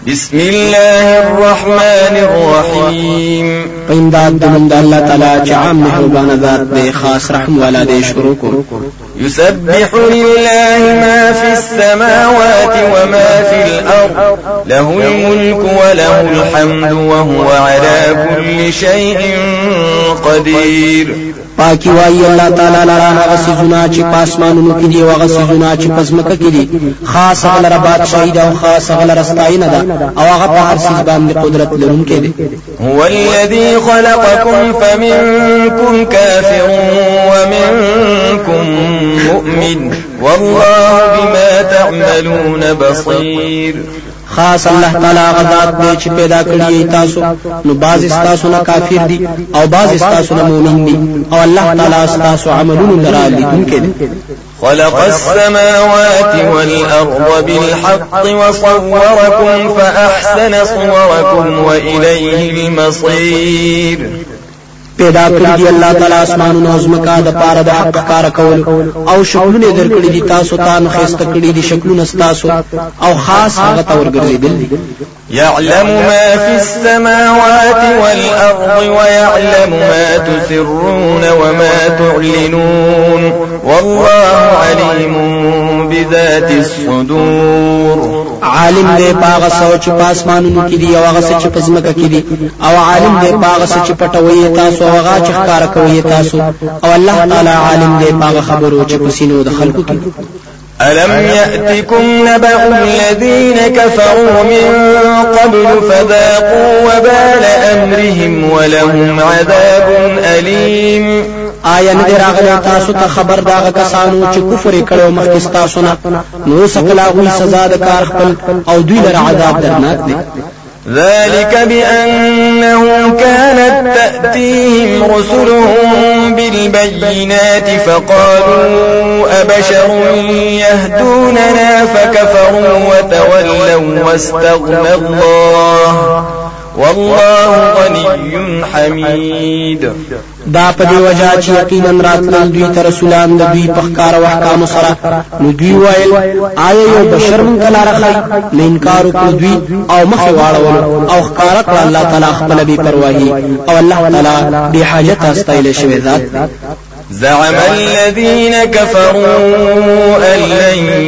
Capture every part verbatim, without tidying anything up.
بسم الله الرحمن الرحيم امداد دمند الله تعالی چې عام مهربان ذات دی خاص رحم والا دی. شروع کو يسبح لله ما في السماوات وما في الأرض له الملك وله الحمد وهو على كل شيء قدير. پاکی وای الله تعالی لرا هغه سيزونه چې پاسمانونو کې دي او هغه سيزونه چې پزمکه کې دي. خاص هغه لرا بادشاہي ده او خاص هغه لرا ستاینه ده او هغه په هر سيز باندې قدرت لرونکی دی. هو الذي خلقكم فمنكم كافر ومنكم مؤمن والله بما تعملون بصير. خاص الله تعالی غذات دی چې پیدا کړی تاسو نو بعض تاسو نه کافر دي او بعض تاسو نه مؤمن دي او الله تعالی تاسو عملونه لرا لیدونکي دی. خلق السماوات والأرض بالحق وصوركم فأحسن صوركم وإليه المصير. پیدا کړی دی الله تعالی اسمانونو او زمکا د پاره د حق کار کول او شکلونه درکړي دي تاسو ته نو خسته کړی دي شکلونه تاسو او خاص هغه تور ګرځیدل دي. يعلم ما في السماوات والأرض ويعلم ما تسرون وما تعلنون والله عليم بذات الصدور. عالم دې پاغه سوچ پاسمانونو کې دي او هغه سچ پزمکه کې دي او عالم دې پاغه سچ پټوي تاسو او هغه چې ښکار کوي تاسو او الله تعالی عالم دې پاغه خبرو چې پسینو د خلقو کې. ألم يأتكم نبأ الذين كفروا من قبل فذاقوا وبال أمرهم ولهم عذاب أليم. آیا نه راغلی تاسو ته خبر داغه کسانو چې کفر کړو مخکې تاسو نه نو سکلا غوي سزا د کار خپل او دوی لپاره عذاب درناک دی. ذلك بأنه كانت تأتيهم رسلهم بالبينات فقالوا أبشر يهدوننا فكفروا وتولوا واستغنى الله والله غني حميد. دا په دی وجہ چې یقینا راتلل دوی ته رسولان د دوی په ښکار او احکام سره نو دوی وایل آیا یو بشر من کلا رخی نه انکار وکړ دوی او مخ واړول او ښکار کړ الله تعالی خپل بي پروايي او الله تعالی به حاجت استایل شوی ذات. زعم الذين كفروا أن لن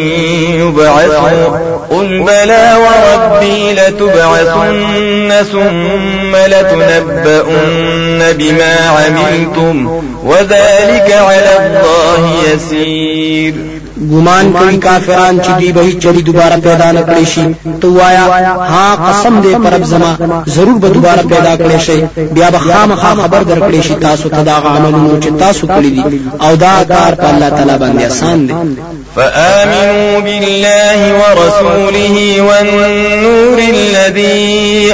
يبعثوا قل بلى وربي لتبعثن ثم لتنبؤن بما عملتم وذلك على الله يسير. ګمان کوي کافران چې دوی به چری دوباره پیدا نه کړي شي. تو وایا ها قسم دې پرب زما ضرور به دوباره پیدا کړي شي بیا به خامخا خبر درکړي شي تاسو ته دا عملونه چې تاسو کړی دي او دا کار په الله تعالی باندې آسان دي. فآمنوا بالله ورسوله والنور الذي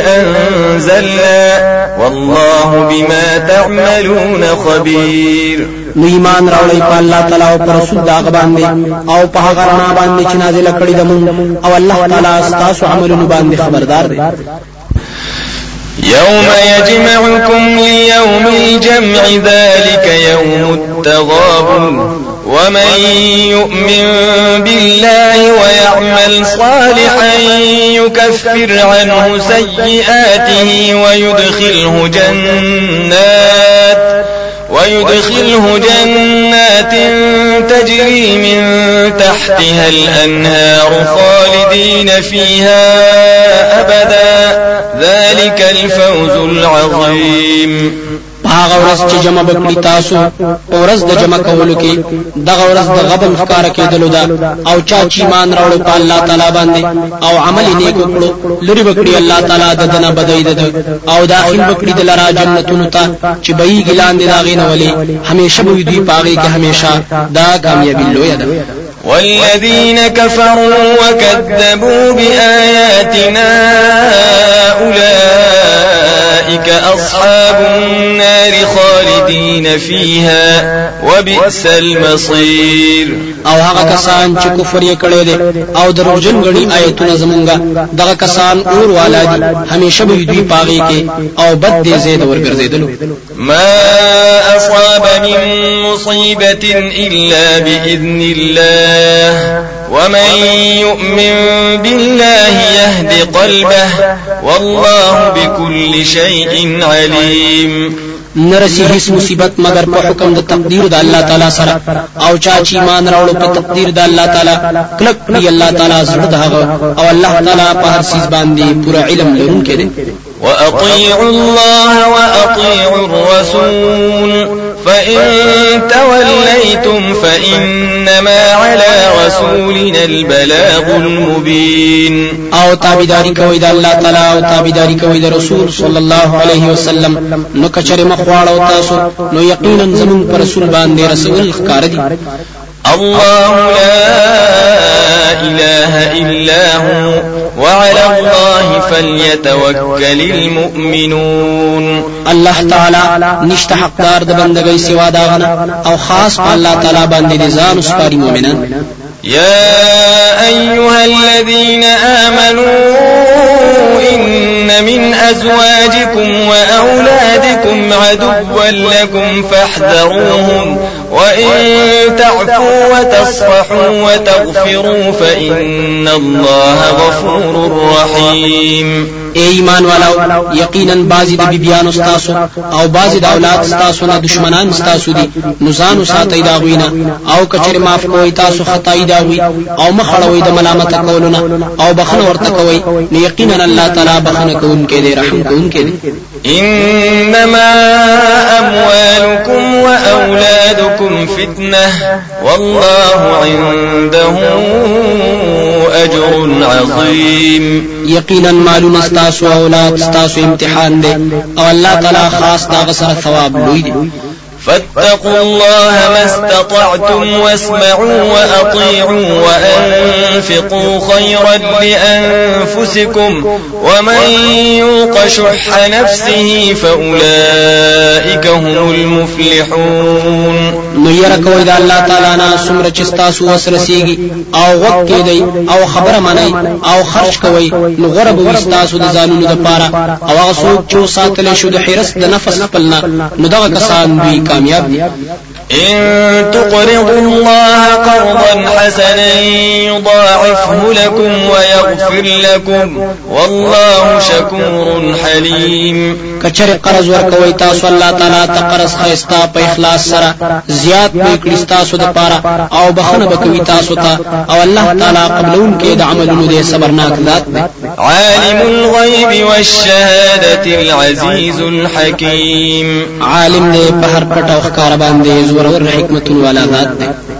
أنزلنا والله بما تعملون خبير. نو ایمان راوړی په الله تعالی او پر رسول دا باندې او په هغه رڼا باندې چې نازل کړی دمو او الله تعالی تاسو عملونه باندې خبردار دی. يوم يجمعكم ليوم الجمع ذلك يوم التغابن ومن يؤمن بالله ويعمل صالحا يكفر عنه سيئاته ويدخله جنات ويدخله جنات تجري من تحتها الأنهار خالدين فيها أبدا ذلك الفوز العظيم. هغه ورځ چې جمع بکړی تاسو ورځ د جمع کولو کې دغه ورځ د غبن ښکار کېدلو ده او چا چې ایمان راوړ په الله تعالی باندې او عمل نیک وکړو لري بکړي الله تعالی د دنه بدوي ده او داخل بکړي د لرا جنتونو ته چې بهي ګلان دي داغې نه ولي همیشه به دوی پاغي کې همیشه دا کامیابی لوی ده. والذين كفروا وكذبوا بآياتنا أولئك أصحاب النار خالدين فيها وبئس المصير. او هغه کسان چې کفر یې کړی دی او دروژن غړي آیتونه زمونږه دغه کسان اور والا دي همیشه به دوی پاغي کې او بد دي زید ورګرځیدلو. ما أصاب من مصيبة إلا بإذن الله ومن يؤمن بالله يهد قلبه والله بكل شيء عليم. نرسی هیڅ مصیبت مگر په حکم د تقدیر د الله تعالی سره او چا چې ایمان راوړ په تقدیر د الله تعالی کلک دی الله تعالی زړه دغه او الله تعالی په هر چیز باندې پورا علم لرونکی دی. وأطيعوا الله وأطيعوا الرسول فإن توليتم فإنما على رسولنا البلاغ المبين. او تابعداري کوي د الله تعالی او تابعداري کوي د رسول صلی الله علیه وسلم نو کچره مخواړو تاسو نو یقینا زمون پر رسول باندې رسول ښکار دي. الله لا إله إلا هو وعلى الله فليتوكل المؤمنون. الله تعالی نشته حقدار د بندګۍ سوا داغنه او خاص په الله تعالی باندې ځان وسپاري مؤمنان. يا أيها الذين آمنوا إن من أزواجكم وأولادكم عدوا لكم فاحذروهم وإن تعفوا وتصفحوا وتغفروا فإن الله غفور رحيم. اے ایمان والو یقینا بازی د بیبیان استاسو او بازی د اولاد استاسو نه دشمنان استاسو دي نو ځان ساتي دا غوینه او کچره معاف کوي تاسو خطای دا وي او مخړوي د ملامت کولونه او بخنه ورته کوي نو یقینا الله تعالی بخنه کوونکی دی رحم کوونکی دی. إنما أموالكم وأولادكم فتنة والله عنده أجر عظيم. يقينا مالون استاسو اولاد استاسو امتحان دي او الله تعالی خاص دا غسر ثواب لوی دي. فاتقوا الله ما استطعتم واسمعوا وأطيعوا وأنفقوا خيرا لأنفسكم ومن يوق شح نفسه فأولئك هم المفلحون. نو یره کوي دا الله تعالی نه سمره چې تاسو وسرسیږي او وقت دی او خبره منئ او خرج کوي نو غره به تاسو د ځانونو لپاره او هغه څوک چې ساتل شو د حرس د نفس خپلنا نو دغه کسان دوی کامیاب دي. إن تقرضوا الله قرضا حسنا يضاعفه لكم ويغفر لكم والله شكور حليم. کچره قرض ورکوي تاسو الله تعالی ته قرض خيستا په اخلاص سره زیات وکړي تاسو د پاره او بخنه بکوي تاسو ته او الله تعالی قبلون کې د عملونو دې صبرناک ذات دی. عالم الغيب والشهادة العزيز الحكيم. عالم دې په هر پټ او ښکار باندې زور ور حکمت والا ذات دی.